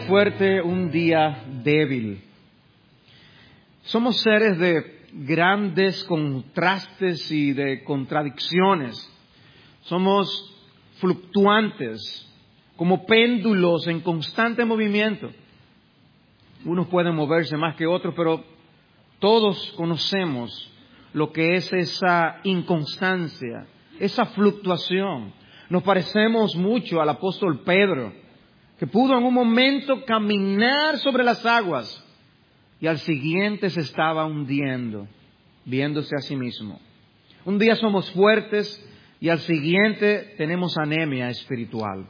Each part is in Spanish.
fuerte, un día débil. Somos seres de grandes contrastes y de contradicciones. Somos fluctuantes, como péndulos en constante movimiento. Unos pueden moverse más que otros, pero todos conocemos lo que es esa inconstancia, esa fluctuación. Nos parecemos mucho al apóstol Pedro, que pudo en un momento caminar sobre las aguas y al siguiente se estaba hundiendo, viéndose a sí mismo. Un día somos fuertes y al siguiente tenemos anemia espiritual.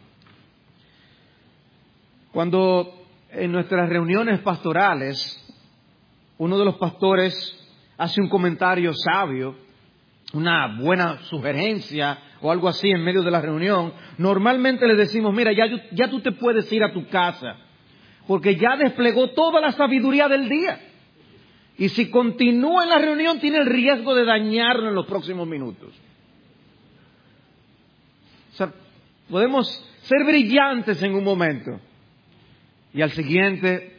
Cuando en nuestras reuniones pastorales uno de los pastores hace un comentario sabio, una buena sugerencia o algo así en medio de la reunión, normalmente le decimos, mira, ya tú te puedes ir a tu casa, porque ya desplegó toda la sabiduría del día. Y si continúa en la reunión, tiene el riesgo de dañarlo en los próximos minutos. O sea, podemos ser brillantes en un momento y al siguiente...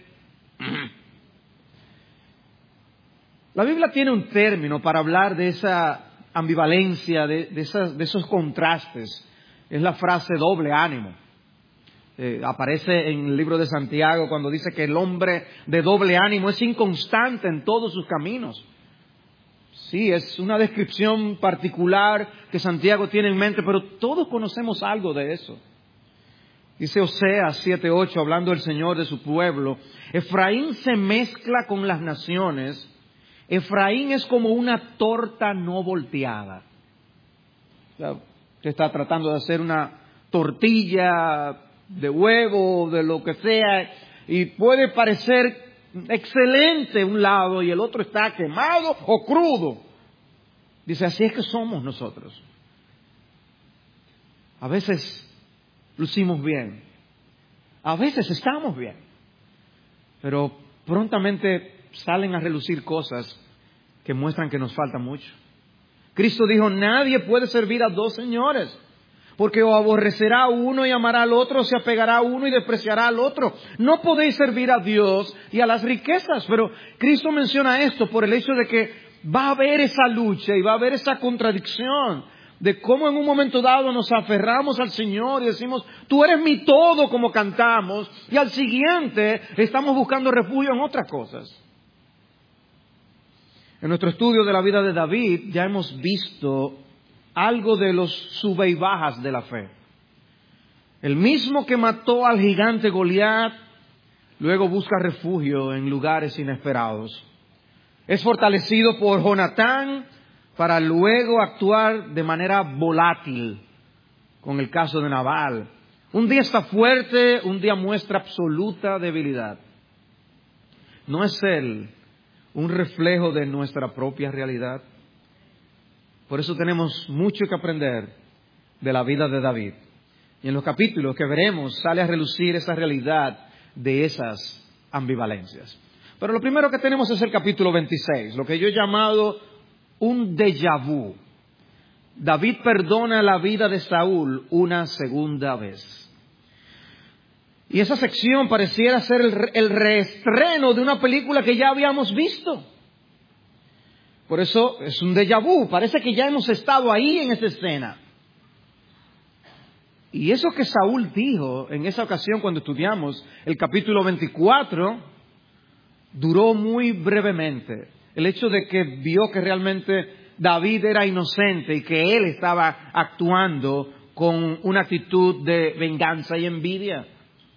La Biblia tiene un término para hablar de esa ambivalencia, de esos contrastes. Es la frase doble ánimo. Aparece en el libro de Santiago cuando dice que el hombre de doble ánimo es inconstante en todos sus caminos. Sí, es una descripción particular que Santiago tiene en mente, pero todos conocemos algo de eso. Dice Oseas 7:8, hablando el Señor de su pueblo, Efraín se mezcla con las naciones. Efraín es como una torta no volteada. O sea, usted está tratando de hacer una tortilla de huevo, de lo que sea, y puede parecer excelente un lado y el otro está quemado o crudo. Dice, así es que somos nosotros. A veces lucimos bien, a veces estamos bien, pero prontamente salen a relucir cosas que muestran que nos falta mucho. Cristo dijo, nadie puede servir a dos señores, porque o aborrecerá a uno y amará al otro, o se apegará a uno y despreciará al otro. No podéis servir a Dios y a las riquezas. Pero Cristo menciona esto por el hecho de que va a haber esa lucha y va a haber esa contradicción de cómo en un momento dado nos aferramos al Señor y decimos, tú eres mi todo, como cantamos, y al siguiente estamos buscando refugio en otras cosas. En nuestro estudio de la vida de David ya hemos visto algo de los sube y bajas de la fe. El mismo que mató al gigante Goliat, luego busca refugio en lugares inesperados. Es fortalecido por Jonatán para luego actuar de manera volátil, con el caso de Nabal. Un día está fuerte, un día muestra absoluta debilidad. ¿No es él un reflejo de nuestra propia realidad? Por eso tenemos mucho que aprender de la vida de David. Y en los capítulos que veremos sale a relucir esa realidad de esas ambivalencias. Pero lo primero que tenemos es el capítulo 26, lo que yo he llamado un déjà vu. David perdona la vida de Saúl una segunda vez. Y esa sección pareciera ser el reestreno de una película que ya habíamos visto. Por eso es un déjà vu, parece que ya hemos estado ahí en esa escena. Y eso que Saúl dijo en esa ocasión cuando estudiamos el capítulo 24, duró muy brevemente. El hecho de que vio que realmente David era inocente y que él estaba actuando con una actitud de venganza y envidia.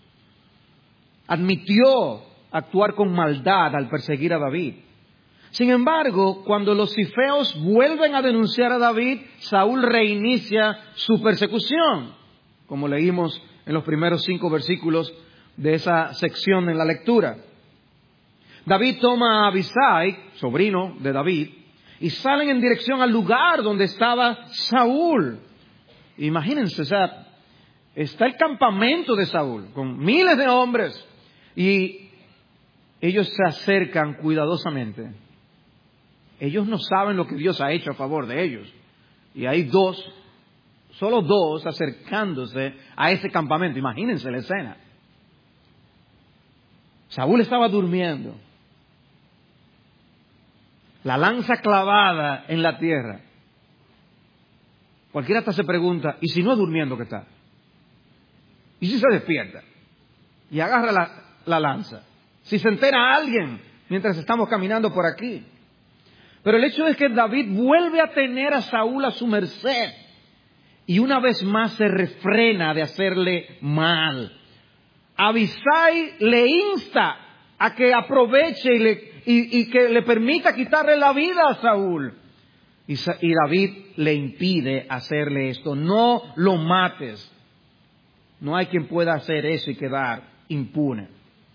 Admitió actuar con maldad al perseguir a David. Sin embargo, cuando los cifeos vuelven a denunciar a David, Saúl reinicia su persecución, como leímos en los primeros 5 versículos de esa sección en la lectura. David toma a Abisai, sobrino de David, y salen en dirección al lugar donde estaba Saúl. Imagínense, o sea, está el campamento de Saúl, con miles de hombres, y ellos se acercan cuidadosamente. Ellos no saben lo que Dios ha hecho a favor de ellos. Y hay solo dos acercándose a ese campamento. Imagínense la escena. Saúl estaba durmiendo. La lanza clavada en la tierra. Cualquiera hasta se pregunta, ¿y si no es durmiendo qué está? ¿Y si se despierta? Y agarra la lanza. Si se entera alguien mientras estamos caminando por aquí. Pero el hecho es que David vuelve a tener a Saúl a su merced. Y una vez más se refrena de hacerle mal. Abisai le insta a que aproveche y que le permita quitarle la vida a Saúl. Y David le impide hacerle esto. No lo mates. No hay quien pueda hacer eso y quedar impune.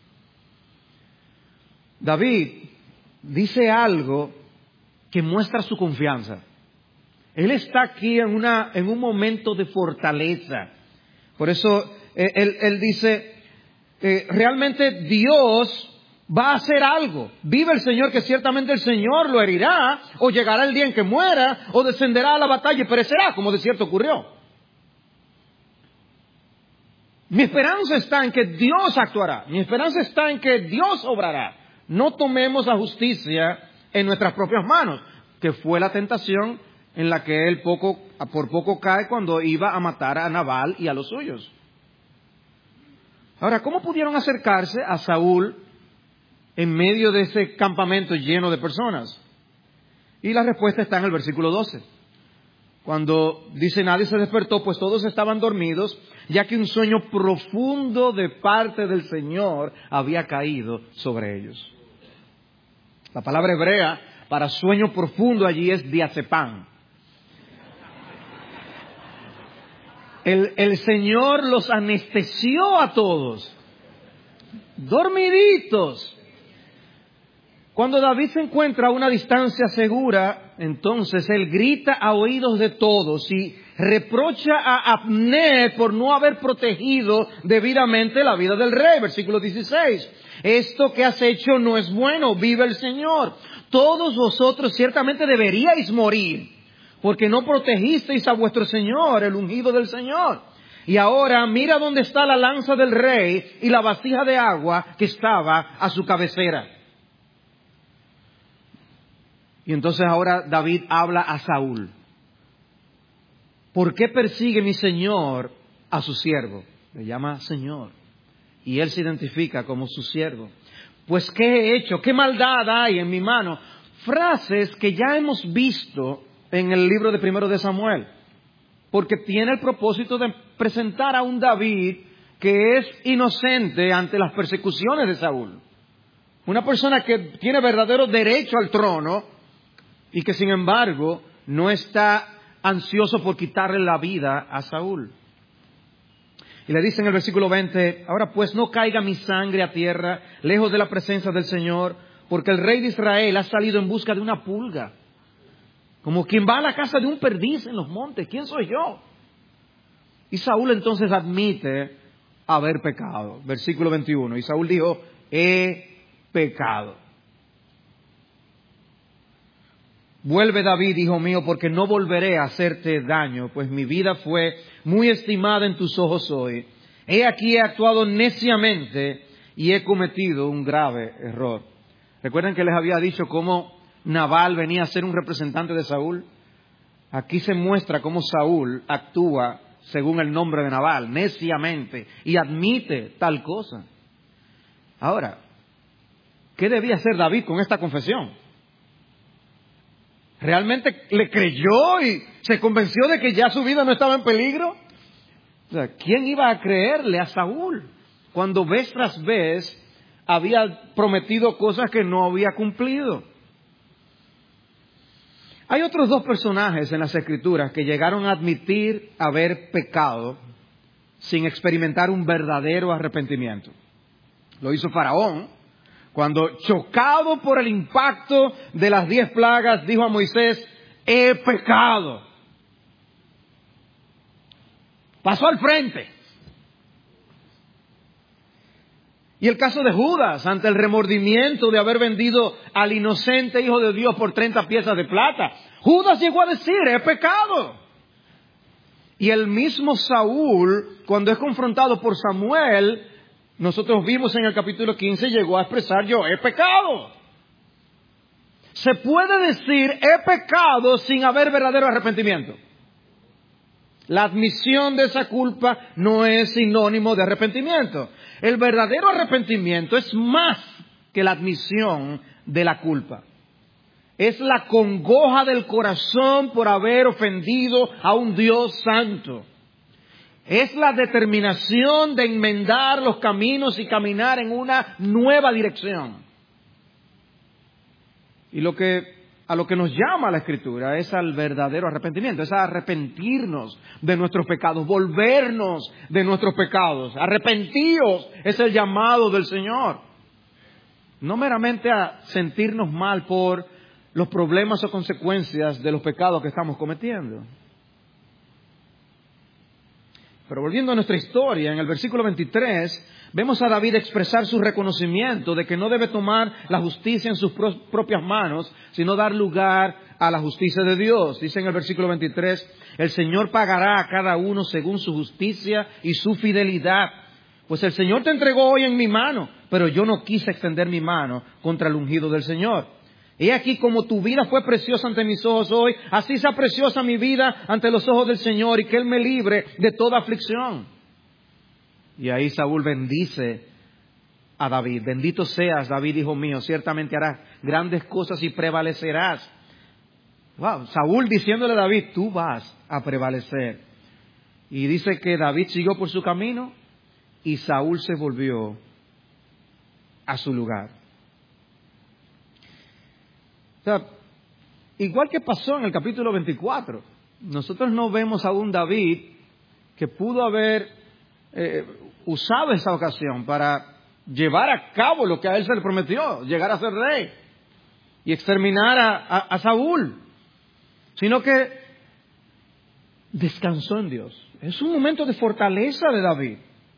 David dice algo que muestra su confianza. Él está aquí en un momento de fortaleza. Por eso él dice, realmente Dios va a hacer algo. Vive el Señor, que ciertamente el Señor lo herirá, o llegará el día en que muera, o descenderá a la batalla y perecerá, como de cierto ocurrió. Mi esperanza está en que Dios actuará. Mi esperanza está en que Dios obrará. No tomemos la justicia en nuestras propias manos, que fue la tentación en la que él por poco cae cuando iba a matar a Nabal y a los suyos. Ahora, ¿cómo pudieron acercarse a Saúl en medio de ese campamento lleno de personas? Y la respuesta está en el versículo 12. Cuando dice nadie se despertó, pues todos estaban dormidos, ya que un sueño profundo de parte del Señor había caído sobre ellos. La palabra hebrea para sueño profundo allí es diazepam. El Señor los anestesió a todos, dormiditos. Cuando David se encuentra a una distancia segura, entonces él grita a oídos de todos y reprocha a Abner por no haber protegido debidamente la vida del rey. Versículo 16. Esto que has hecho no es bueno, vive el Señor. Todos vosotros ciertamente deberíais morir, porque no protegisteis a vuestro Señor, el ungido del Señor. Y ahora mira dónde está la lanza del rey y la vasija de agua que estaba a su cabecera. Y entonces ahora David habla a Saúl. ¿Por qué persigue mi señor a su siervo? Le llama Señor. Y él se identifica como su siervo. Pues ¿qué he hecho? ¿Qué maldad hay en mi mano? Frases que ya hemos visto en el libro de Primero de Samuel. Porque tiene el propósito de presentar a un David que es inocente ante las persecuciones de Saúl. Una persona que tiene verdadero derecho al trono y que sin embargo no está ansioso por quitarle la vida a Saúl. Y le dice en el versículo 20, ahora pues no caiga mi sangre a tierra, lejos de la presencia del Señor, porque el rey de Israel ha salido en busca de una pulga, como quien va a la casa de un perdiz en los montes. ¿Quién soy yo? Y Saúl entonces admite haber pecado. Versículo 21, y Saúl dijo, he pecado. Vuelve David, hijo mío, porque no volveré a hacerte daño, pues mi vida fue muy estimada en tus ojos hoy. He aquí he actuado neciamente y he cometido un grave error. ¿Recuerdan que les había dicho cómo Nabal venía a ser un representante de Saúl? Aquí se muestra cómo Saúl actúa según el nombre de Nabal, neciamente, y admite tal cosa. Ahora, ¿qué debía hacer David con esta confesión? ¿Realmente le creyó y se convenció de que ya su vida no estaba en peligro? O sea, ¿quién iba a creerle a Saúl cuando vez tras vez había prometido cosas que no había cumplido? Hay otros dos personajes en las Escrituras que llegaron a admitir haber pecado sin experimentar un verdadero arrepentimiento. Lo hizo Faraón, cuando chocado por el impacto de las 10 plagas, dijo a Moisés, he pecado. Pasó al frente. Y el caso de Judas, ante el remordimiento de haber vendido al inocente Hijo de Dios por 30 piezas de plata. Judas llegó a decir, he pecado. Y el mismo Saúl, cuando es confrontado por Samuel, nosotros vimos en el capítulo 15, llegó a expresar: yo he pecado. Se puede decir he pecado sin haber verdadero arrepentimiento. La admisión de esa culpa no es sinónimo de arrepentimiento. El verdadero arrepentimiento es más que la admisión de la culpa. Es la congoja del corazón por haber ofendido a un Dios santo. Es la determinación de enmendar los caminos y caminar en una nueva dirección. Y a lo que nos llama la Escritura es al verdadero arrepentimiento, es a arrepentirnos de nuestros pecados, volvernos de nuestros pecados. Arrepentíos es el llamado del Señor. No meramente a sentirnos mal por los problemas o consecuencias de los pecados que estamos cometiendo. Pero volviendo a nuestra historia, en el versículo 23, vemos a David expresar su reconocimiento de que no debe tomar la justicia en sus propias manos, sino dar lugar a la justicia de Dios. Dice en el versículo 23, el Señor pagará a cada uno según su justicia y su fidelidad. Pues el Señor te entregó hoy en mi mano, pero yo no quise extender mi mano contra el ungido del Señor. He aquí como tu vida fue preciosa ante mis ojos hoy, así sea preciosa mi vida ante los ojos del Señor, y que Él me libre de toda aflicción. Y ahí Saúl bendice a David. Bendito seas, David, hijo mío, ciertamente harás grandes cosas y prevalecerás. Wow, Saúl diciéndole a David, tú vas a prevalecer. Y dice que David siguió por su camino y Saúl se volvió a su lugar. O sea, igual que pasó en el capítulo 24, nosotros no vemos a un David que pudo haber usado esa ocasión para llevar a cabo lo que a él se le prometió, llegar a ser rey y exterminar a Saúl, sino que descansó en Dios. Es un momento de fortaleza de David.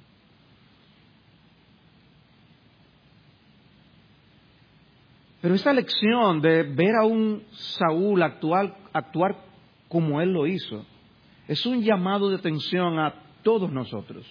Pero esta lección de ver a un Saúl actuar como él lo hizo, es un llamado de atención a todos nosotros.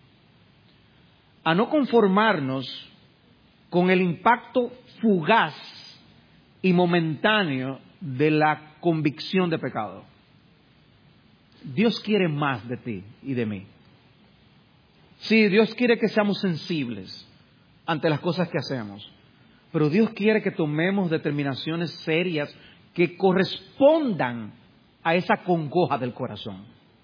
A no conformarnos con el impacto fugaz y momentáneo de la convicción de pecado. Dios quiere más de ti y de mí. Sí, Dios quiere que seamos sensibles ante las cosas que hacemos. Pero Dios quiere que tomemos determinaciones serias que correspondan a esa congoja del corazón.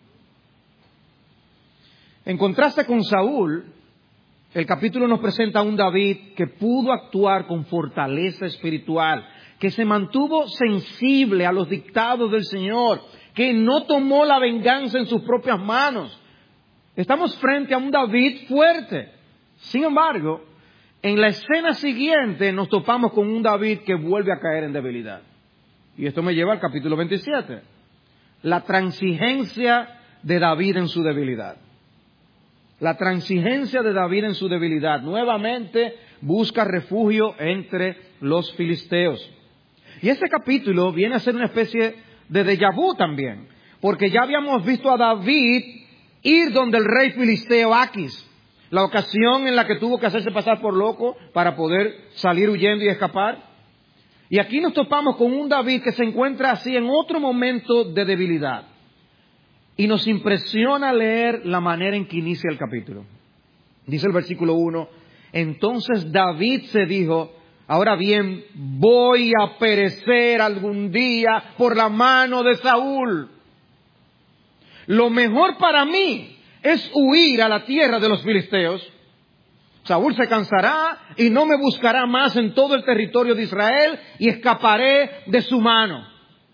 En contraste con Saúl, el capítulo nos presenta a un David que pudo actuar con fortaleza espiritual, que se mantuvo sensible a los dictados del Señor, que no tomó la venganza en sus propias manos. Estamos frente a un David fuerte. Sin embargo, en la escena siguiente nos topamos con un David que vuelve a caer en debilidad. Y esto me lleva al capítulo 27. La transigencia de David en su debilidad. La transigencia de David en su debilidad. Nuevamente busca refugio entre los filisteos. Y este capítulo viene a ser una especie de déjà vu también. Porque ya habíamos visto a David ir donde el rey filisteo Aquis. La ocasión en la que tuvo que hacerse pasar por loco para poder salir huyendo y escapar. Y aquí nos topamos con un David que se encuentra así en otro momento de debilidad. Y nos impresiona leer la manera en que inicia el capítulo. Dice el versículo 1, entonces David se dijo, ahora bien, voy a perecer algún día por la mano de Saúl. Lo mejor para mí es huir a la tierra de los filisteos. Saúl se cansará y no me buscará más en todo el territorio de Israel y escaparé de su mano.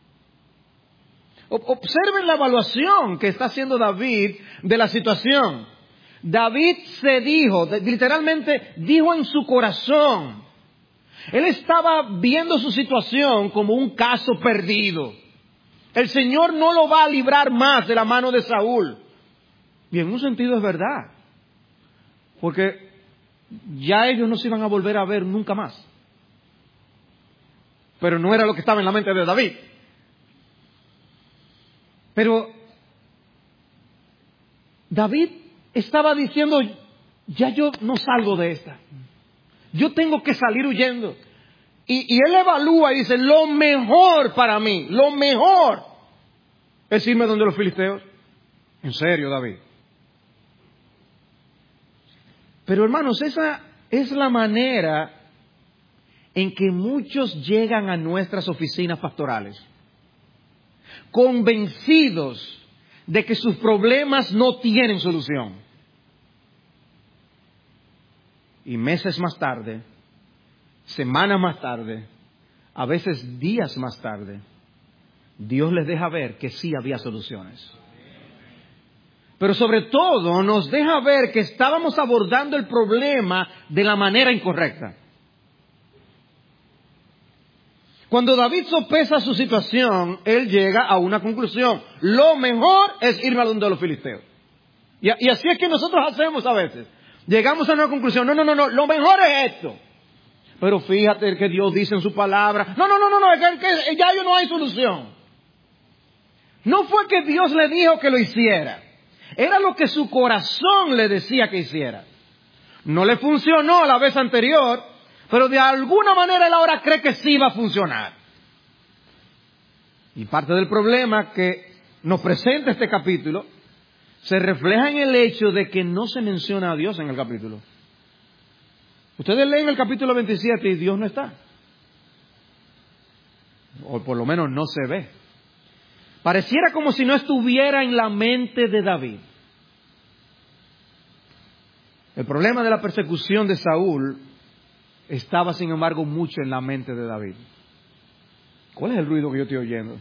Observen la evaluación que está haciendo David de la situación. David se dijo, literalmente dijo en su corazón. Él estaba viendo su situación como un caso perdido. El Señor no lo va a librar más de la mano de Saúl. Y en un sentido es verdad, porque ya ellos no se iban a volver a ver nunca más. Pero no era lo que estaba en la mente de David. Pero David estaba diciendo, ya yo no salgo de esta. Yo tengo que salir huyendo. Y él evalúa y dice, lo mejor para mí, lo mejor es irme donde los filisteos. En serio, David. Pero hermanos, esa es la manera en que muchos llegan a nuestras oficinas pastorales, convencidos de que sus problemas no tienen solución. Y meses más tarde, semanas más tarde, a veces días más tarde, Dios les deja ver que sí había soluciones. Pero sobre todo nos deja ver que estábamos abordando el problema de la manera incorrecta. Cuando David sopesa su situación, él llega a una conclusión. Lo mejor es irme a donde los filisteos. Y así es que nosotros hacemos a veces. Llegamos a una conclusión. No, lo mejor es esto. Pero fíjate que Dios dice en su palabra. No, es que ya no hay solución. No fue que Dios le dijo que lo hiciera. Era lo que su corazón le decía que hiciera. No le funcionó la vez anterior, pero de alguna manera él ahora cree que sí va a funcionar. Y parte del problema que nos presenta este capítulo se refleja en el hecho de que no se menciona a Dios en el capítulo. Ustedes leen el capítulo 27 y Dios no está. O por lo menos no se ve. Pareciera como si no estuviera en la mente de David. El problema de la persecución de Saúl estaba, sin embargo, mucho en la mente de David. ¿Cuál es el ruido que yo estoy oyendo?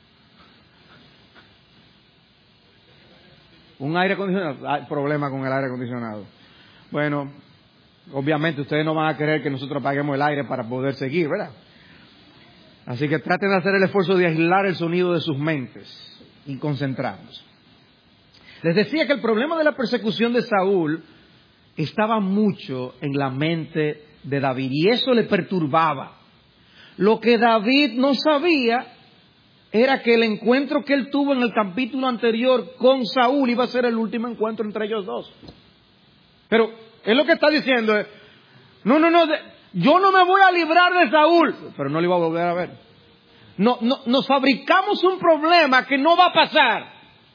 ¿Un aire acondicionado? Hay problema con el aire acondicionado. Bueno, obviamente ustedes no van a querer que nosotros apaguemos el aire para poder seguir, ¿verdad? Así que traten de hacer el esfuerzo de aislar el sonido de sus mentes y concentrarnos. Les decía que el problema de la persecución de Saúl estaba mucho en la mente de David y eso le perturbaba. Lo que David no sabía era que el encuentro que él tuvo en el capítulo anterior con Saúl iba a ser el último encuentro entre ellos dos. Pero él lo que está diciendo es, yo no me voy a librar de Saúl, pero no le iba a volver a ver. Nos fabricamos un problema que no va a pasar.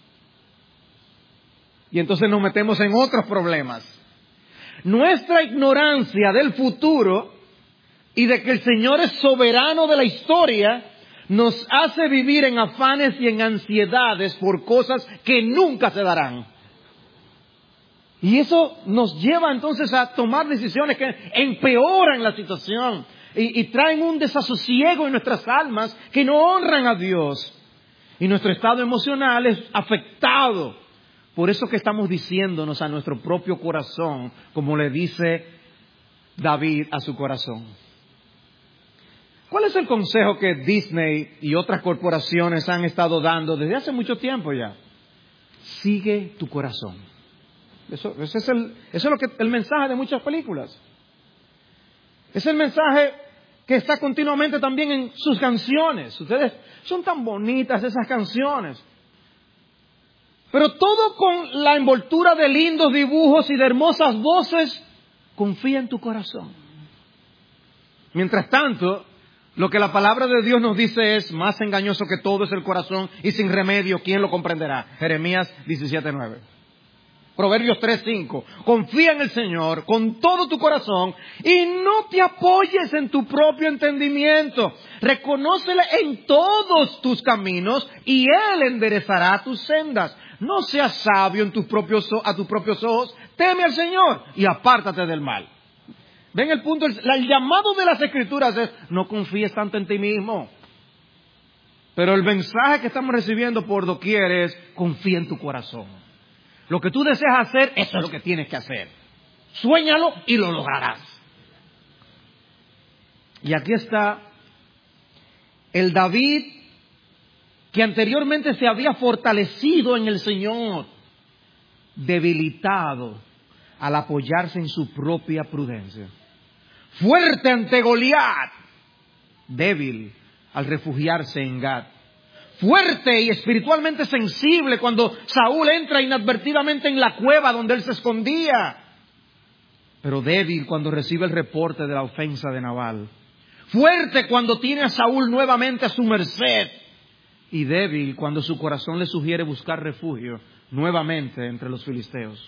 Y entonces nos metemos en otros problemas. Nuestra ignorancia del futuro y de que el Señor es soberano de la historia nos hace vivir en afanes y en ansiedades por cosas que nunca se darán. Y eso nos lleva entonces a tomar decisiones que empeoran la situación y traen un desasosiego en nuestras almas que no honran a Dios. Y nuestro estado emocional es afectado por eso que estamos diciéndonos a nuestro propio corazón, como le dice David a su corazón. ¿Cuál es el consejo que Disney y otras corporaciones han estado dando desde hace mucho tiempo ya? Sigue tu corazón. Eso es lo que el mensaje de muchas películas. Es el mensaje que está continuamente también en sus canciones. Ustedes son tan bonitas esas canciones. Pero todo con la envoltura de lindos dibujos y de hermosas voces. Confía en tu corazón. Mientras tanto, lo que la palabra de Dios nos dice es: más engañoso que todo es el corazón y sin remedio, ¿quién lo comprenderá? Jeremías 17:9. Proverbios 3:5. Confía en el Señor con todo tu corazón y no te apoyes en tu propio entendimiento. Reconócele en todos tus caminos y Él enderezará tus sendas. No seas sabio a tus propios ojos. Teme al Señor y apártate del mal. ¿Ven el punto? El llamado de las Escrituras es: no confíes tanto en ti mismo. Pero el mensaje que estamos recibiendo por doquier es: confía en tu corazón. Lo que tú deseas hacer, eso es lo que tienes que hacer. Suéñalo y lo lograrás. Y aquí está el David que anteriormente se había fortalecido en el Señor, debilitado al apoyarse en su propia prudencia. Fuerte ante Goliat, débil al refugiarse en Gad. Fuerte y espiritualmente sensible cuando Saúl entra inadvertidamente en la cueva donde él se escondía. pero débil cuando recibe el reporte de la ofensa de Nabal. Fuerte cuando tiene a Saúl nuevamente a su merced. Y débil cuando su corazón le sugiere buscar refugio nuevamente entre los filisteos.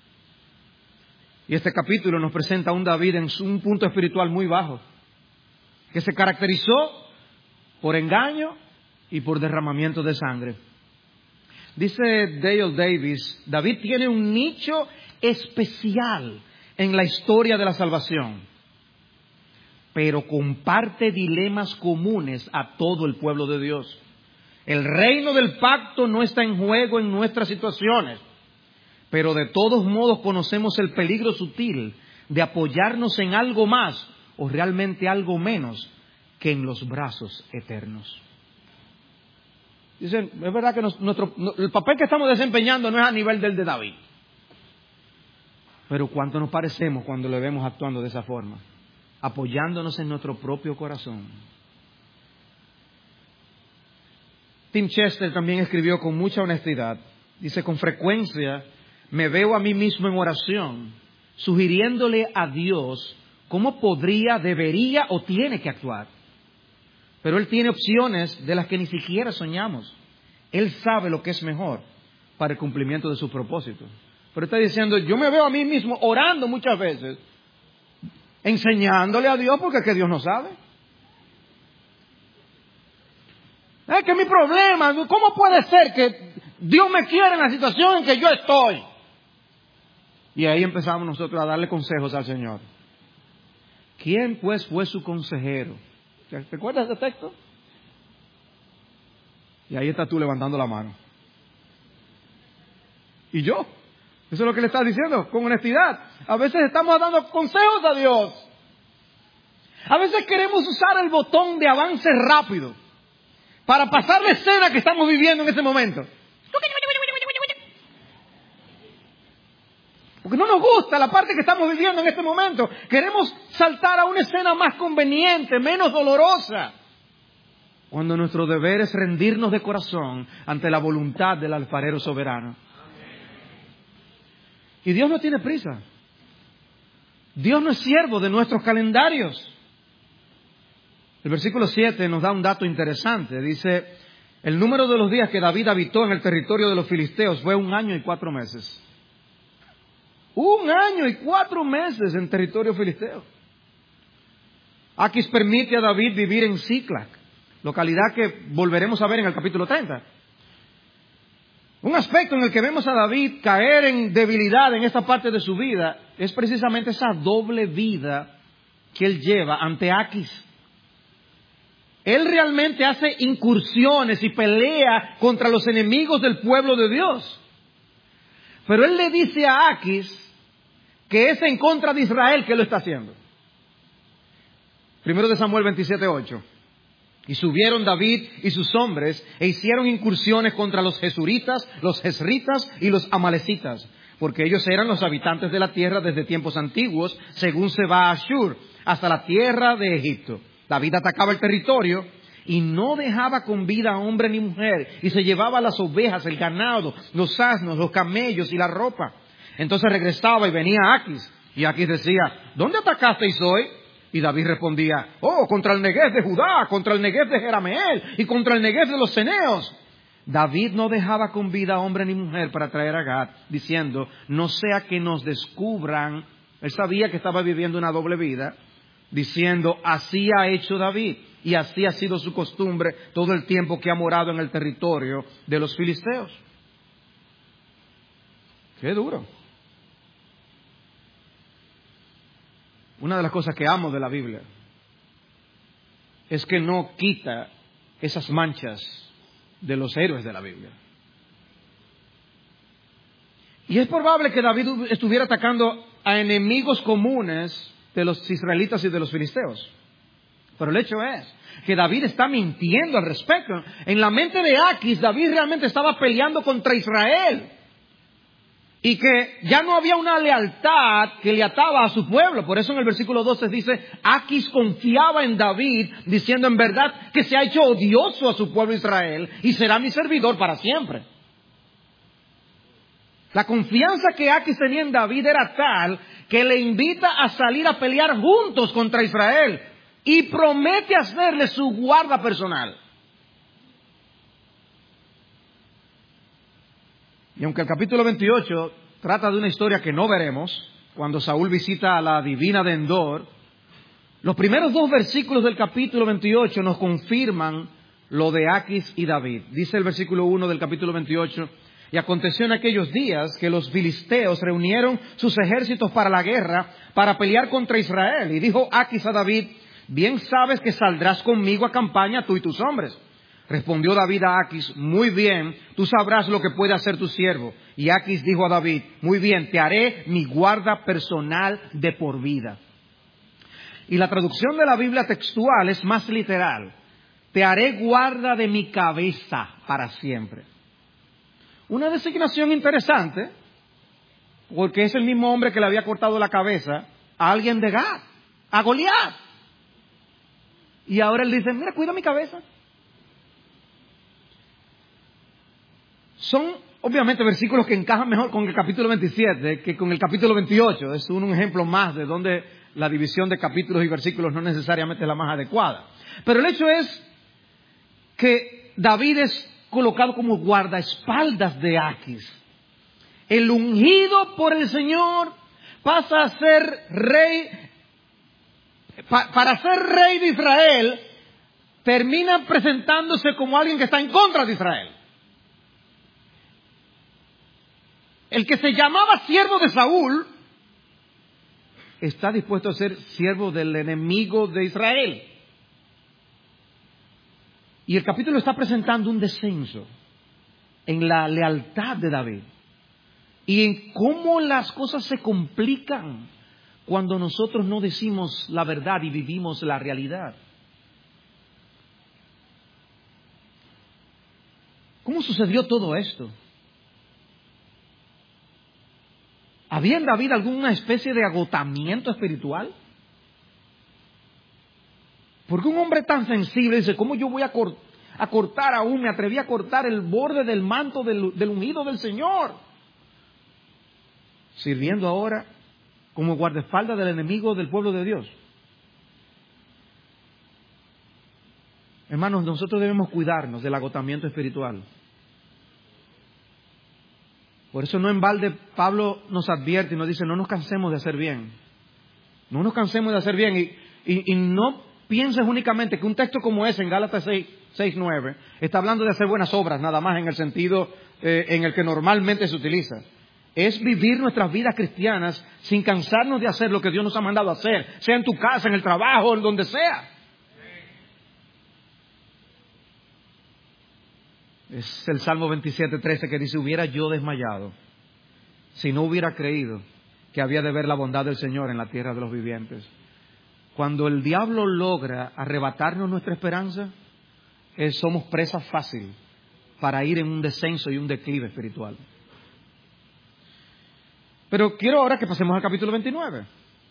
Y este capítulo nos presenta a un David en un punto espiritual muy bajo, que se caracterizó por engaño y por derramamiento de sangre. Dice Dale Davis, David tiene un nicho especial en la historia de la salvación, pero comparte dilemas comunes a todo el pueblo de Dios. El reino del pacto no está en juego en nuestras situaciones, pero de todos modos conocemos el peligro sutil de apoyarnos en algo más o realmente algo menos que en los brazos eternos. Dicen, es verdad que el papel que estamos desempeñando no es a nivel del de David. Pero cuánto nos parecemos cuando le vemos actuando de esa forma, apoyándonos en nuestro propio corazón. Tim Chester también escribió con mucha honestidad. Dice, con frecuencia me veo a mí mismo en oración, sugiriéndole a Dios cómo podría, debería o tiene que actuar. Pero Él tiene opciones de las que ni siquiera soñamos. Él sabe lo que es mejor para el cumplimiento de su propósito. Pero está diciendo, yo me veo a mí mismo orando muchas veces, enseñándole a Dios porque es que Dios no sabe. Es que mi problema, ¿cómo puede ser que Dios me quiera en la situación en que yo estoy? Y ahí empezamos nosotros a darle consejos al Señor. ¿Quién pues fue su consejero? ¿Te acuerdas de ese texto? Y ahí estás tú levantando la mano. ¿Y yo? Eso es lo que le estás diciendo, con honestidad. A veces estamos dando consejos a Dios. A veces queremos usar el botón de avance rápido para pasar la escena que estamos viviendo en ese momento. Porque no nos gusta la parte que estamos viviendo en este momento. Queremos saltar a una escena más conveniente, menos dolorosa. Cuando nuestro deber es rendirnos de corazón ante la voluntad del alfarero soberano. Y Dios no tiene prisa. Dios no es siervo de nuestros calendarios. El versículo 7 nos da un dato interesante. Dice, el número de los días que David habitó en el territorio de los filisteos fue 1 año y 4 meses. 1 año y 4 meses en territorio filisteo. Aquis permite a David vivir en Siclac, localidad que volveremos a ver en el capítulo 30. Un aspecto en el que vemos a David caer en debilidad en esta parte de su vida es precisamente esa doble vida que él lleva ante Aquis. Él realmente hace incursiones y pelea contra los enemigos del pueblo de Dios. Pero él le dice a Aquis que es en contra de Israel que lo está haciendo. 1 Samuel 27:8. Y subieron David y sus hombres e hicieron incursiones contra los jesuritas, los jesritas y los amalecitas, porque ellos eran los habitantes de la tierra desde tiempos antiguos, según se va a Ashur, hasta la tierra de Egipto. David atacaba el territorio y no dejaba con vida a hombre ni mujer, y se llevaba las ovejas, el ganado, los asnos, los camellos y la ropa. Entonces regresaba y venía Aquis, y Aquis decía, ¿dónde atacasteis hoy? Y David respondía, contra el Neguev de Judá, contra el Neguev de Jerameel y contra el Neguev de los ceneos. David no dejaba con vida a hombre ni mujer para traer a Gad, diciendo, no sea que nos descubran. Él sabía que estaba viviendo una doble vida, diciendo, así ha hecho David, y así ha sido su costumbre todo el tiempo que ha morado en el territorio de los filisteos. ¡Qué duro! Una de las cosas que amo de la Biblia es que no quita esas manchas de los héroes de la Biblia. Y es probable que David estuviera atacando a enemigos comunes de los israelitas y de los filisteos. Pero el hecho es que David está mintiendo al respecto. En la mente de Aquis, David realmente estaba peleando contra Israel. Y que ya no había una lealtad que le ataba a su pueblo. Por eso en el versículo 12 dice, Aquis confiaba en David, diciendo en verdad que se ha hecho odioso a su pueblo Israel y será mi servidor para siempre. La confianza que Aquis tenía en David era tal que le invita a salir a pelear juntos contra Israel y promete hacerle su guarda personal. Y aunque el capítulo 28 trata de una historia que no veremos, cuando Saúl visita a la divina de Endor, los primeros 2 versículos del capítulo 28 nos confirman lo de Aquis y David. Dice el versículo 1 del capítulo 28, y aconteció en aquellos días que los filisteos reunieron sus ejércitos para la guerra, para pelear contra Israel. Y dijo Aquis a David, bien sabes que saldrás conmigo a campaña tú y tus hombres. Respondió David a Aquis, muy bien, tú sabrás lo que puede hacer tu siervo. Y Aquis dijo a David, muy bien, te haré mi guarda personal de por vida. Y la traducción de la Biblia textual es más literal. Te haré guarda de mi cabeza para siempre. Una designación interesante, porque es el mismo hombre que le había cortado la cabeza a alguien de Gat, a Goliat. Y ahora él dice, mira, cuida mi cabeza. Son obviamente versículos que encajan mejor con el capítulo 27 que con el capítulo 28. Es un ejemplo más de donde la división de capítulos y versículos no necesariamente es la más adecuada. Pero el hecho es que David es colocado como guardaespaldas de Aquis. El ungido por el Señor pasa a ser rey. Para ser rey de Israel, termina presentándose como alguien que está en contra de Israel. El que se llamaba siervo de Saúl está dispuesto a ser siervo del enemigo de Israel. Y el capítulo está presentando un descenso en la lealtad de David y en cómo las cosas se complican cuando nosotros no decimos la verdad y vivimos la realidad. ¿Cómo sucedió todo esto? ¿Había en David alguna especie de agotamiento espiritual? Porque un hombre tan sensible dice, ¿cómo yo voy a cortar aún? Me atreví a cortar el borde del manto del ungido del Señor. Sirviendo ahora como guardaespaldas del enemigo del pueblo de Dios. Hermanos, nosotros debemos cuidarnos del agotamiento espiritual. Por eso no en balde Pablo nos advierte y nos dice, no nos cansemos de hacer bien. No nos cansemos de hacer bien. Y no pienses únicamente que un texto como ese en Gálatas 6:9 está hablando de hacer buenas obras, nada más en el sentido en el que normalmente se utiliza. Es vivir nuestras vidas cristianas sin cansarnos de hacer lo que Dios nos ha mandado a hacer, sea en tu casa, en el trabajo, en donde sea. Es el Salmo 27:13 que dice, hubiera yo desmayado si no hubiera creído que había de ver la bondad del Señor en la tierra de los vivientes. Cuando el diablo logra arrebatarnos nuestra esperanza, somos presa fácil para ir en un descenso y un declive espiritual. Pero quiero ahora que pasemos al capítulo 29.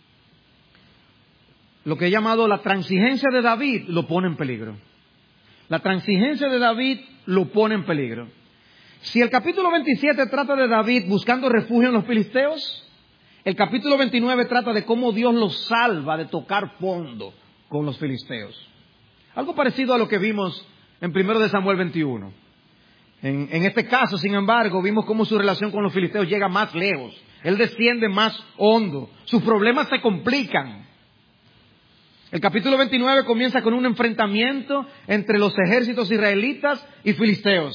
Lo que he llamado la transigencia de David lo pone en peligro. La transigencia de David lo pone en peligro. Si el capítulo 27 trata de David buscando refugio en los filisteos, el capítulo 29 trata de cómo Dios los salva de tocar fondo con los filisteos. Algo parecido a lo que vimos en 1 de Samuel 21. En este caso, sin embargo, vimos cómo su relación con los filisteos llega más lejos. Él desciende más hondo. Sus problemas se complican. El capítulo 29 comienza con un enfrentamiento entre los ejércitos israelitas y filisteos.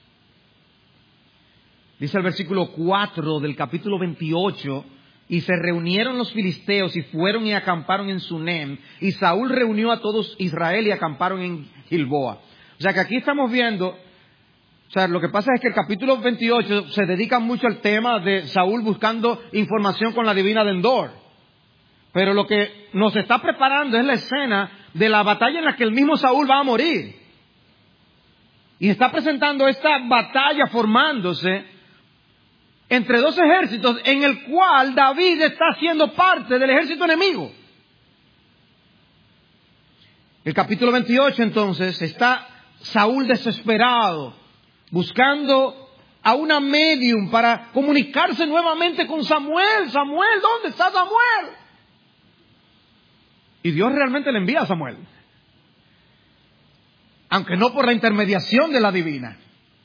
Dice el versículo 4 del capítulo 28, y se reunieron los filisteos y fueron y acamparon en Sunem, y Saúl reunió a todos Israel y acamparon en Gilboa. O sea que aquí estamos viendo, lo que pasa es que el capítulo 28 se dedica mucho al tema de Saúl buscando información con la divina de Endor. Pero lo que nos está preparando es la escena de la batalla en la que el mismo Saúl va a morir. Y está presentando esta batalla formándose entre dos ejércitos en el cual David está siendo parte del ejército enemigo. El capítulo 28 entonces está Saúl desesperado, buscando a una medium para comunicarse nuevamente con Samuel. Samuel, ¿dónde está Samuel? Y Dios realmente le envía a Samuel, aunque no por la intermediación de la divina.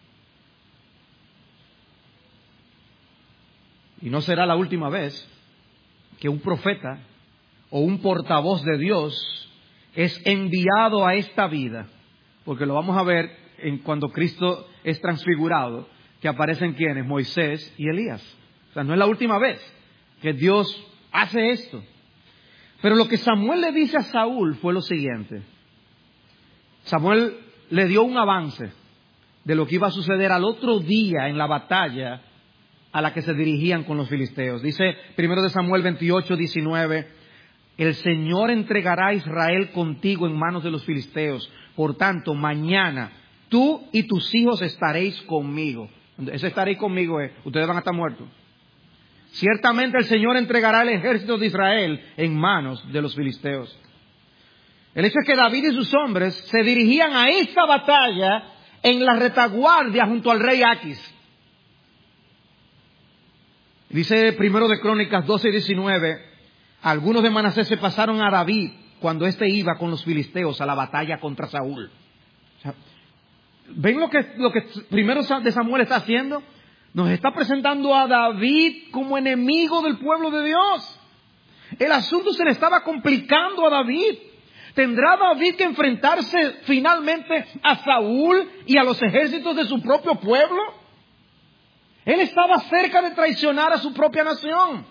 Y no será la última vez que un profeta o un portavoz de Dios es enviado a esta vida, porque lo vamos a ver cuando Cristo es transfigurado, que aparecen quienes, Moisés y Elías. O sea, no es la última vez que Dios hace esto. Pero lo que Samuel le dice a Saúl fue lo siguiente. Samuel le dio un avance de lo que iba a suceder al otro día en la batalla a la que se dirigían con los filisteos. Dice 1 Samuel 28:19, el Señor entregará a Israel contigo en manos de los filisteos. Por tanto, mañana tú y tus hijos estaréis conmigo. Ese estaréis conmigo ustedes van a estar muertos. Ciertamente el Señor entregará el ejército de Israel en manos de los filisteos. El hecho es que David y sus hombres se dirigían a esta batalla en la retaguardia junto al rey Aquis. Dice 1 de Crónicas 12:19, algunos de Manasés se pasaron a David cuando éste iba con los filisteos a la batalla contra Saúl. O sea, ¿ven lo que 1 de Samuel está haciendo? Nos está presentando a David como enemigo del pueblo de Dios. El asunto se le estaba complicando a David. ¿Tendrá David que enfrentarse finalmente a Saúl y a los ejércitos de su propio pueblo? Él estaba cerca de traicionar a su propia nación.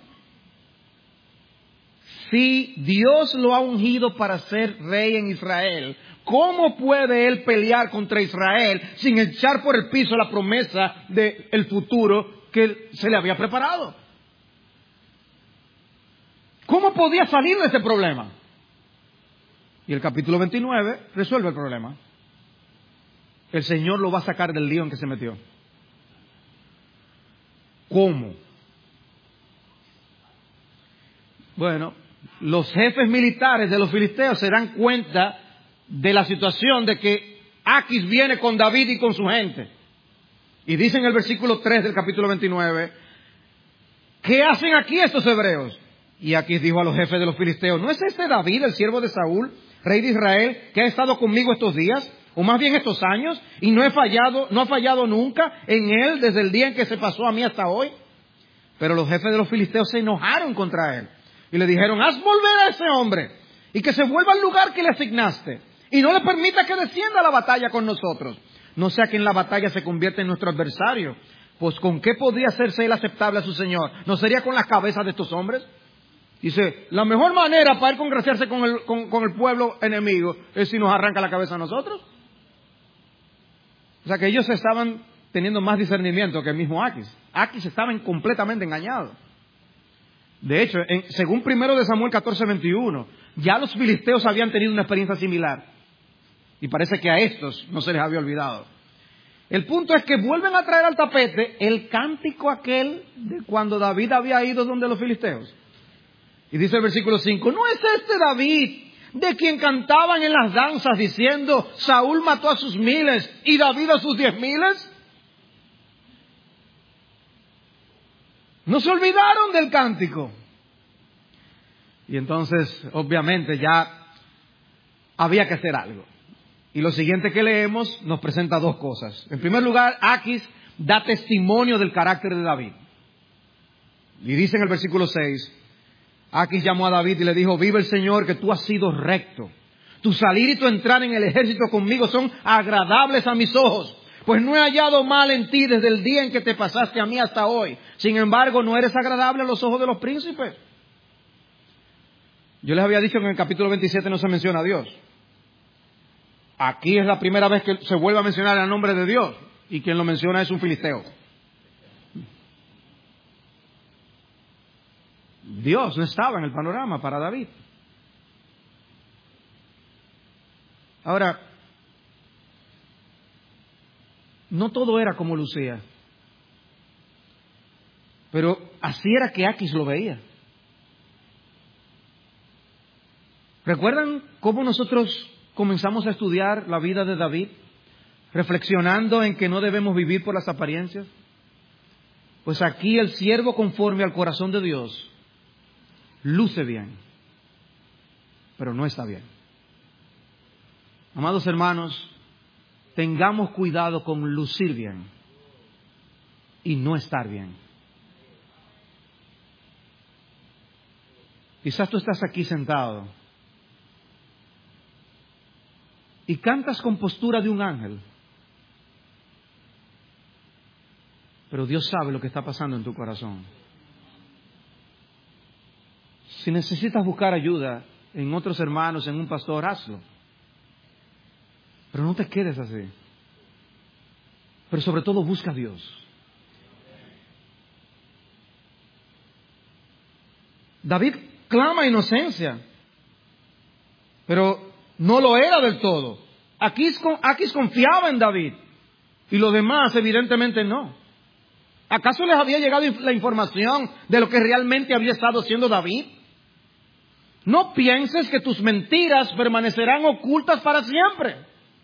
Si Dios lo ha ungido para ser rey en Israel, ¿cómo puede él pelear contra Israel sin echar por el piso la promesa del futuro que se le había preparado? ¿Cómo podía salir de ese problema? Y el capítulo 29 resuelve el problema. El Señor lo va a sacar del lío en que se metió. ¿Cómo? Bueno, los jefes militares de los filisteos se dan cuenta de la situación de que Aquis viene con David y con su gente. Y dice en el versículo 3 del capítulo 29, ¿qué hacen aquí estos hebreos? Y Aquis dijo a los jefes de los filisteos, ¿no es este David, el siervo de Saúl, rey de Israel, que ha estado conmigo estos días, o más bien estos años, y no ha fallado nunca en él desde el día en que se pasó a mí hasta hoy? Pero los jefes de los filisteos se enojaron contra él y le dijeron, haz volver a ese hombre y que se vuelva al lugar que le asignaste y no le permita que descienda a la batalla con nosotros, no sea que en la batalla se convierta en nuestro adversario. Pues ¿con qué podría hacerse él aceptable a su señor? ¿No sería con las cabezas de estos hombres? Dice, la mejor manera para él congraciarse con el pueblo enemigo es si nos arranca la cabeza a nosotros. O sea que ellos estaban teniendo más discernimiento que el mismo Aquis. Aquis estaba completamente engañado. De hecho, según 1 de Samuel 14:21, ya los filisteos habían tenido una experiencia similar. Y parece que a estos no se les había olvidado. El punto es que vuelven a traer al tapete el cántico aquel de cuando David había ido donde los filisteos. Y dice el versículo 5, ¿no es este David de quien cantaban en las danzas diciendo, Saúl mató a sus 1000 y David a sus 10,000? No se olvidaron del cántico. Y entonces, obviamente, ya había que hacer algo. Y lo siguiente que leemos nos presenta dos cosas. En primer lugar, Aquis da testimonio del carácter de David. Y dice en el versículo 6, Aquis llamó a David y le dijo, vive el Señor que tú has sido recto. Tu salir y tu entrar en el ejército conmigo son agradables a mis ojos. Pues no he hallado mal en ti desde el día en que te pasaste a mí hasta hoy. Sin embargo, no eres agradable a los ojos de los príncipes. Yo les había dicho que en el capítulo 27 no se menciona a Dios. Aquí es la primera vez que se vuelve a mencionar el nombre de Dios. Y quien lo menciona es un filisteo. Dios no estaba en el panorama para David. Ahora, no todo era como lucía. Pero así era que Aquis lo veía. ¿Recuerdan cómo nosotros comenzamos a estudiar la vida de David? Reflexionando en que no debemos vivir por las apariencias. Pues aquí el siervo conforme al corazón de Dios luce bien, pero no está bien. Amados hermanos, tengamos cuidado con lucir bien y no estar bien. Quizás tú estás aquí sentado y cantas con postura de un ángel, pero Dios sabe lo que está pasando en tu corazón. Si necesitas buscar ayuda en otros hermanos, en un pastor, hazlo. Pero no te quedes así. Pero sobre todo busca a Dios. David clama inocencia, pero no lo era del todo. Aquis confiaba en David y los demás evidentemente no. ¿Acaso les había llegado la información de lo que realmente había estado haciendo David? No pienses que tus mentiras permanecerán ocultas para siempre.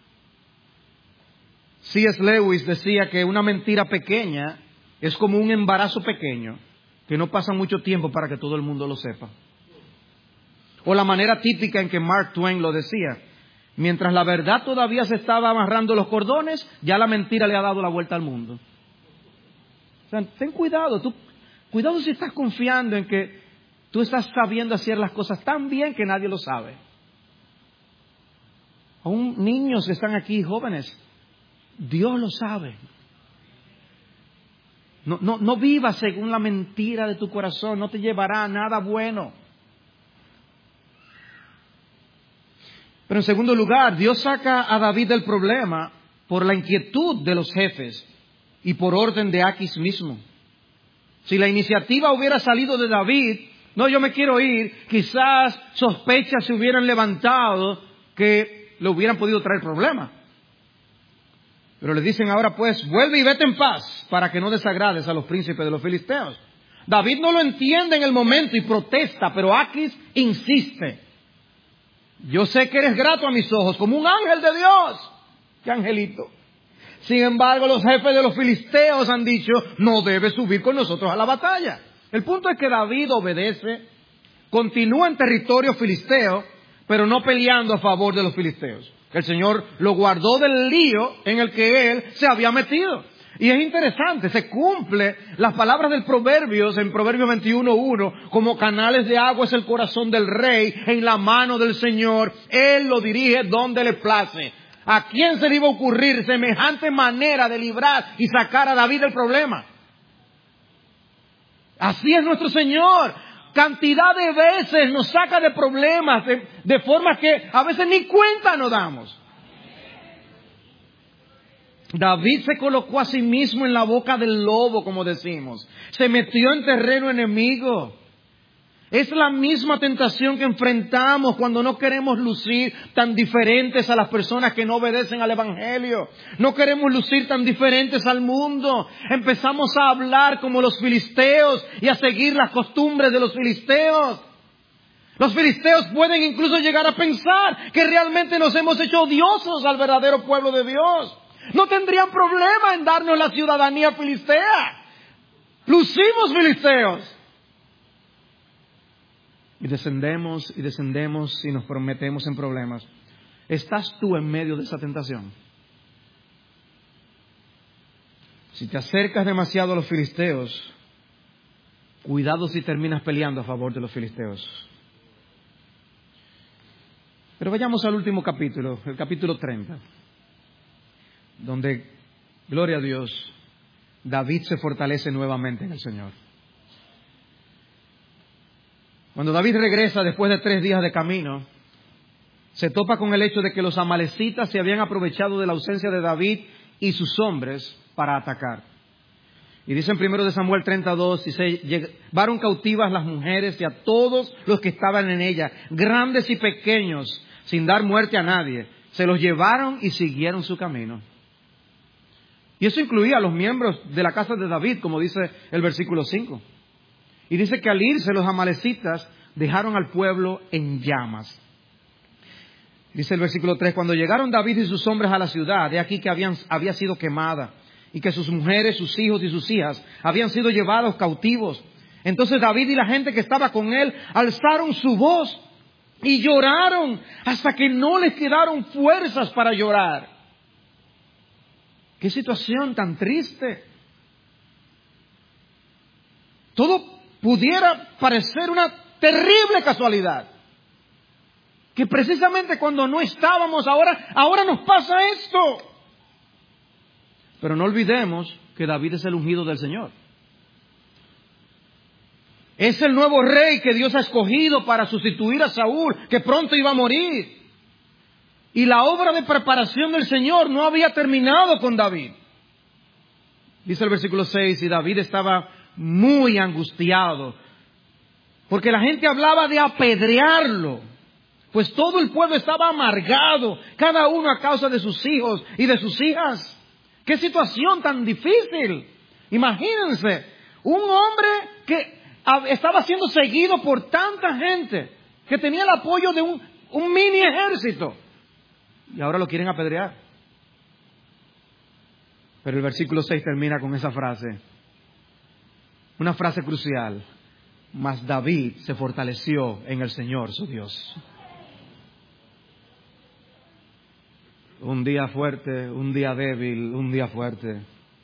C.S. Lewis decía que una mentira pequeña es como un embarazo pequeño, que no pasa mucho tiempo para que todo el mundo lo sepa. O la manera típica en que Mark Twain lo decía: mientras la verdad todavía se estaba amarrando los cordones, ya la mentira le ha dado la vuelta al mundo. O sea, ten cuidado, cuidado si estás confiando en que tú estás sabiendo hacer las cosas tan bien que nadie lo sabe. Aún niños que están aquí, jóvenes, Dios lo sabe. No vivas según la mentira de tu corazón, no te llevará a nada bueno. Pero en segundo lugar, Dios saca a David del problema por la inquietud de los jefes y por orden de Aquis mismo. Si la iniciativa hubiera salido de David, no, yo me quiero ir, quizás sospechas se hubieran levantado que le hubieran podido traer problemas. Pero le dicen ahora, pues, vuelve y vete en paz para que no desagrades a los príncipes de los filisteos. David no lo entiende en el momento y protesta, pero Aquis insiste. Yo sé que eres grato a mis ojos, como un ángel de Dios. ¡Qué angelito! Sin embargo, los jefes de los filisteos han dicho, no debes subir con nosotros a la batalla. El punto es que David obedece, continúa en territorio filisteo, pero no peleando a favor de los filisteos. El Señor lo guardó del lío en el que él se había metido. Y es interesante, se cumple las palabras del Proverbios, en Proverbios 21:1, como canales de agua es el corazón del rey en la mano del Señor. Él lo dirige donde le place. ¿A quién se le iba a ocurrir semejante manera de librar y sacar a David del problema? Así es nuestro Señor. Cantidad de veces nos saca de problemas, de formas que a veces ni cuenta nos damos. David se colocó a sí mismo en la boca del lobo, como decimos. Se metió en terreno enemigo. Es la misma tentación que enfrentamos cuando no queremos lucir tan diferentes a las personas que no obedecen al Evangelio. No queremos lucir tan diferentes al mundo. Empezamos a hablar como los filisteos y a seguir las costumbres de los filisteos. Los filisteos pueden incluso llegar a pensar que realmente nos hemos hecho odiosos al verdadero pueblo de Dios. No tendrían problema en darnos la ciudadanía filistea. Lucimos filisteos. Y descendemos y nos prometemos en problemas. ¿Estás tú en medio de esa tentación? Si te acercas demasiado a los filisteos, cuidado si terminas peleando a favor de los filisteos. Pero vayamos al último capítulo, el capítulo 30, donde, gloria a Dios, David se fortalece nuevamente en el Señor. Cuando David regresa después de 3 días de camino, se topa con el hecho de que los amalecitas se habían aprovechado de la ausencia de David y sus hombres para atacar. Y dice en 1 Samuel 32, y se llevaron cautivas las mujeres y a todos los que estaban en ella, grandes y pequeños, sin dar muerte a nadie. Se los llevaron y siguieron su camino. Y eso incluía a los miembros de la casa de David, como dice el versículo 5. Y dice que al irse los amalecitas dejaron al pueblo en llamas. Dice el versículo 3, cuando llegaron David y sus hombres a la ciudad, de aquí que había sido quemada, y que sus mujeres, sus hijos y sus hijas habían sido llevados cautivos. Entonces David y la gente que estaba con él alzaron su voz y lloraron hasta que no les quedaron fuerzas para llorar. ¡Qué situación tan triste! Todo pudiera parecer una terrible casualidad. Que precisamente cuando no estábamos, ahora nos pasa esto. Pero no olvidemos que David es el ungido del Señor. Es el nuevo rey que Dios ha escogido para sustituir a Saúl, que pronto iba a morir. Y la obra de preparación del Señor no había terminado con David. Dice el versículo 6, y David estaba muy angustiado, porque la gente hablaba de apedrearlo, pues todo el pueblo estaba amargado, cada uno a causa de sus hijos y de sus hijas. ¡Qué situación tan difícil! Imagínense, un hombre que estaba siendo seguido por tanta gente, que tenía el apoyo de un mini ejército, y ahora lo quieren apedrear. Pero el versículo 6 termina con esa frase, una frase crucial: mas David se fortaleció en el Señor su Dios. Un día fuerte, un día débil, un día fuerte.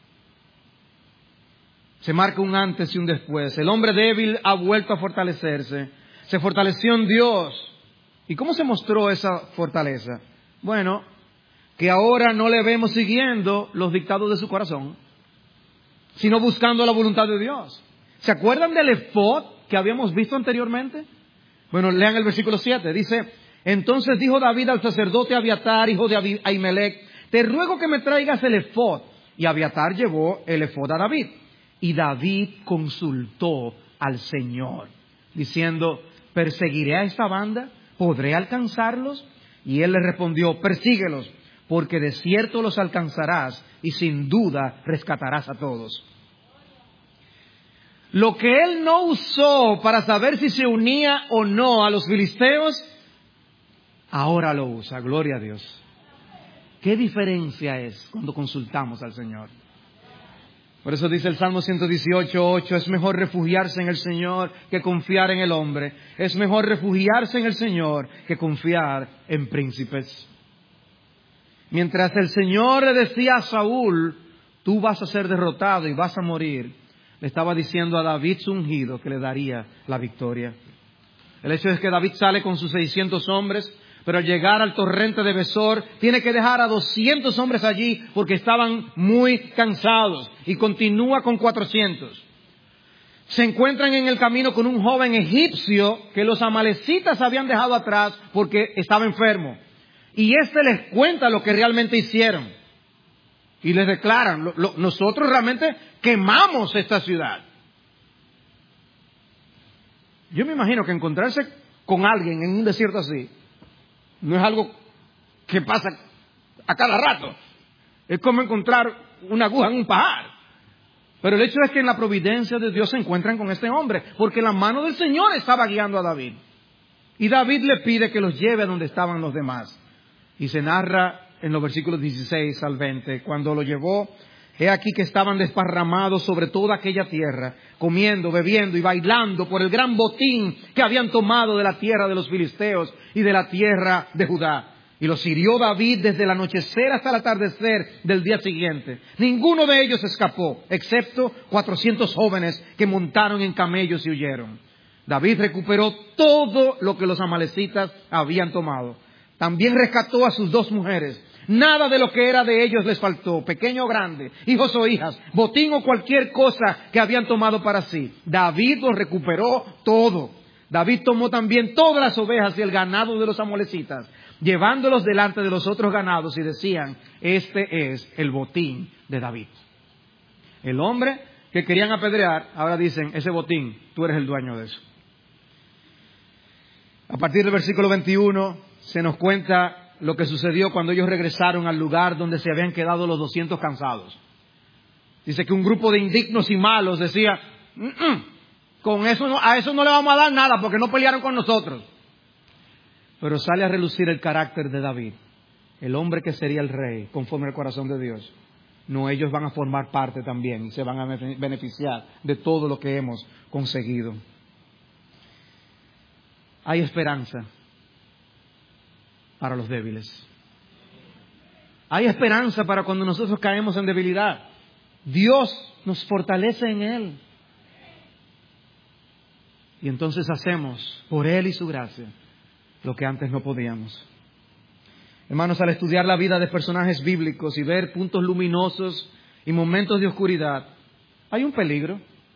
Se marca un antes y un después. El hombre débil ha vuelto a fortalecerse. Se fortaleció en Dios. ¿Y cómo se mostró esa fortaleza? Bueno, que ahora no le vemos siguiendo los dictados de su corazón, sino buscando la voluntad de Dios. ¿Se acuerdan del efod que habíamos visto anteriormente? Bueno, lean el versículo 7. Dice: entonces dijo David al sacerdote Abiatar, hijo de Ahimelech: te ruego que me traigas el efod. Y Abiatar llevó el efod a David. Y David consultó al Señor, diciendo: ¿perseguiré a esta banda? ¿Podré alcanzarlos? Y él le respondió: persíguelos, porque de cierto los alcanzarás y sin duda rescatarás a todos. Lo que él no usó para saber si se unía o no a los filisteos, ahora lo usa. Gloria a Dios. ¿Qué diferencia es cuando consultamos al Señor? Por eso dice el Salmo 118:8, es mejor refugiarse en el Señor que confiar en el hombre. Es mejor refugiarse en el Señor que confiar en príncipes. Mientras el Señor le decía a Saúl: tú vas a ser derrotado y vas a morir, le estaba diciendo a David su ungido que le daría la victoria. El hecho es que David sale con sus 600 hombres, pero al llegar al torrente de Besor tiene que dejar a 200 hombres allí porque estaban muy cansados, y continúa con 400. Se encuentran en el camino con un joven egipcio que los amalecitas habían dejado atrás porque estaba enfermo. Y este les cuenta lo que realmente hicieron. Y les declaran: nosotros realmente quemamos esta ciudad. Yo me imagino que encontrarse con alguien en un desierto así no es algo que pasa a cada rato. Es como encontrar una aguja en un pajar. Pero el hecho es que en la providencia de Dios se encuentran con este hombre, porque la mano del Señor estaba guiando a David. Y David le pide que los lleve a donde estaban los demás. Y se narra en los versículos 16 al 20, cuando lo llevó, he aquí que estaban desparramados sobre toda aquella tierra, comiendo, bebiendo y bailando por el gran botín que habían tomado de la tierra de los filisteos y de la tierra de Judá. Y los hirió David desde el anochecer hasta el atardecer del día siguiente. Ninguno de ellos escapó, excepto 400 jóvenes que montaron en camellos y huyeron. David recuperó todo lo que los amalecitas habían tomado. También rescató a sus 2 mujeres. Nada de lo que era de ellos les faltó, pequeño o grande, hijos o hijas, botín o cualquier cosa que habían tomado para sí. David los recuperó todo. David tomó también todas las ovejas y el ganado de los amalecitas, llevándolos delante de los otros ganados, y decían: este es el botín de David. El hombre que querían apedrear, ahora dicen: ese botín, tú eres el dueño de eso. A partir del versículo 21 se nos cuenta lo que sucedió cuando ellos regresaron al lugar donde se habían quedado los 200 cansados. Dice que un grupo de indignos y malos decía: con eso a eso no le vamos a dar nada porque no pelearon con nosotros. Pero sale a relucir el carácter de David, el hombre que sería el rey conforme al corazón de Dios. No, ellos van a formar parte también y se van a beneficiar de todo lo que hemos conseguido. Hay esperanza para los débiles. Hay esperanza para cuando nosotros caemos en debilidad. Dios nos fortalece en Él. Y entonces hacemos por Él y su gracia lo que antes no podíamos. Hermanos, al estudiar la vida de personajes bíblicos y ver puntos luminosos y momentos de oscuridad, hay un peligro.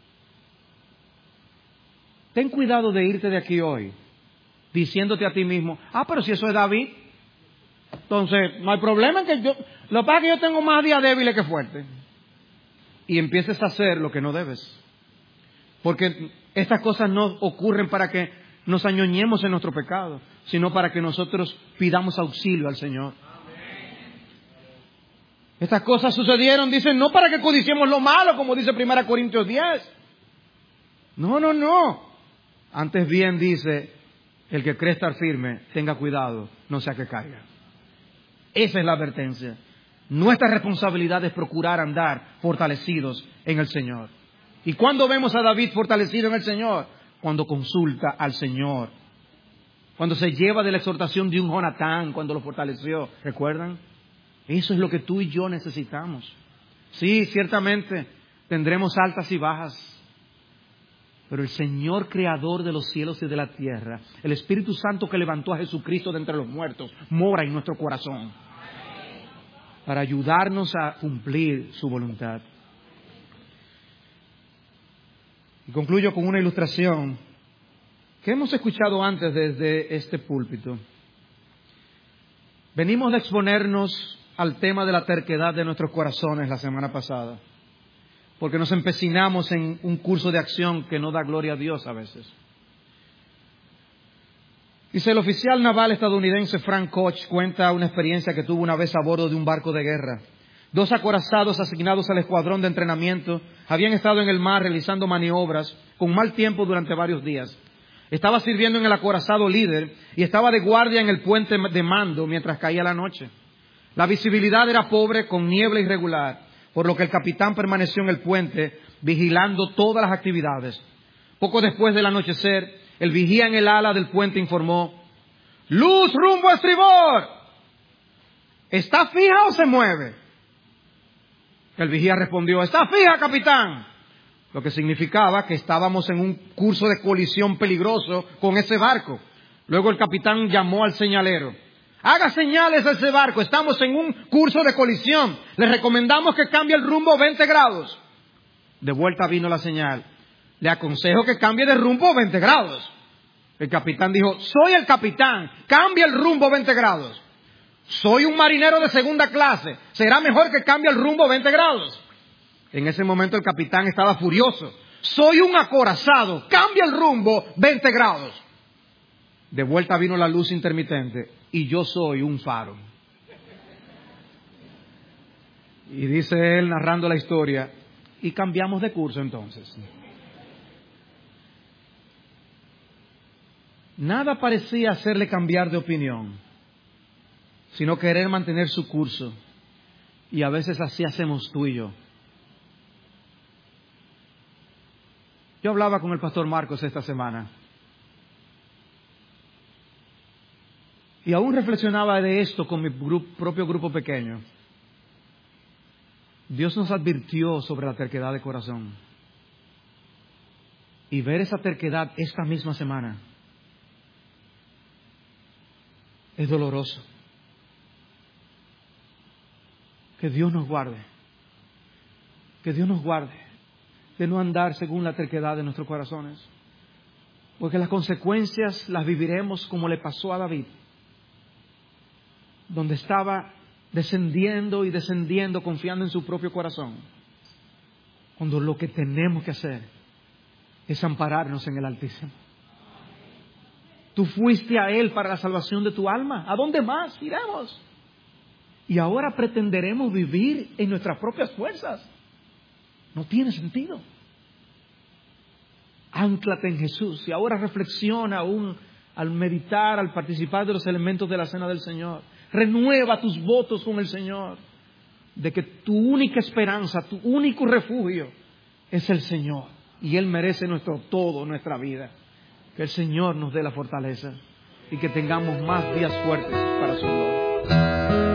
Ten cuidado de irte de aquí hoy diciéndote a ti mismo, pero si eso es David, entonces no hay problema en que yo, lo que pasa es que yo tengo más días débiles que fuertes. Y empieces a hacer lo que no debes. Porque estas cosas no ocurren para que nos añoñemos en nuestro pecado, sino para que nosotros pidamos auxilio al Señor. Estas cosas sucedieron, dicen, no para que codiciemos lo malo, como dice 1 Corintios 10. No. Antes bien dice, el que cree estar firme, tenga cuidado, no sea que caiga. Esa es la advertencia. Nuestra responsabilidad es procurar andar fortalecidos en el Señor. ¿Y cuándo vemos a David fortalecido en el Señor? Cuando consulta al Señor. Cuando se lleva de la exhortación de un Jonatán, cuando lo fortaleció. ¿Recuerdan? Eso es lo que tú y yo necesitamos. Sí, ciertamente tendremos altas y bajas. Pero el Señor creador de los cielos y de la tierra, el Espíritu Santo que levantó a Jesucristo de entre los muertos, mora en nuestro corazón para ayudarnos a cumplir su voluntad. Y concluyo con una ilustración que hemos escuchado antes desde este púlpito. Venimos de exponernos al tema de la terquedad de nuestros corazones la semana pasada, porque nos empecinamos en un curso de acción que no da gloria a Dios a veces. Dice, el oficial naval estadounidense Frank Koch cuenta una experiencia que tuvo una vez a bordo de un barco de guerra. 2 acorazados asignados al escuadrón de entrenamiento habían estado en el mar realizando maniobras con mal tiempo durante varios días. Estaba sirviendo en el acorazado líder y estaba de guardia en el puente de mando mientras caía la noche. La visibilidad era pobre con niebla irregular, por lo que el capitán permaneció en el puente vigilando todas las actividades. Poco después del anochecer, el vigía en el ala del puente informó: ¡Luz rumbo a estribor! ¿Está fija o se mueve? El vigía respondió: ¡Está fija, capitán! Lo que significaba que estábamos en un curso de colisión peligroso con ese barco. Luego el capitán llamó al señalero: haga señales a ese barco, estamos en un curso de colisión, le recomendamos que cambie el rumbo 20 grados. De vuelta vino la señal: le aconsejo que cambie de rumbo 20 grados. El capitán dijo: soy el capitán, cambie el rumbo 20 grados. Soy un marinero de segunda clase, será mejor que cambie el rumbo 20 grados. En ese momento el capitán estaba furioso: soy un acorazado, cambia el rumbo 20 grados. De vuelta vino la luz intermitente: y yo soy un faro. Y dice él, narrando la historia: y cambiamos de curso entonces. Nada parecía hacerle cambiar de opinión, sino querer mantener su curso. Y a veces así hacemos tú y yo. Yo hablaba con el pastor Marcos esta semana. Y aún reflexionaba de esto con mi propio grupo pequeño. Dios nos advirtió sobre la terquedad de corazón. Y ver esa terquedad esta misma semana es doloroso. Que Dios nos guarde. Que Dios nos guarde de no andar según la terquedad de nuestros corazones. Porque las consecuencias las viviremos como le pasó a David, donde estaba descendiendo y descendiendo, confiando en su propio corazón, cuando lo que tenemos que hacer es ampararnos en el Altísimo. Tú fuiste a Él para la salvación de tu alma. ¿A dónde más iremos? Y ahora pretenderemos vivir en nuestras propias fuerzas. No tiene sentido. Ánclate en Jesús. Y ahora reflexiona aún al meditar, al participar de los elementos de la cena del Señor. Renueva tus votos con el Señor. de que tu única esperanza, tu único refugio es el Señor. Y Él merece nuestro todo, nuestra vida. Que el Señor nos dé la fortaleza y que tengamos más días fuertes para su gloria.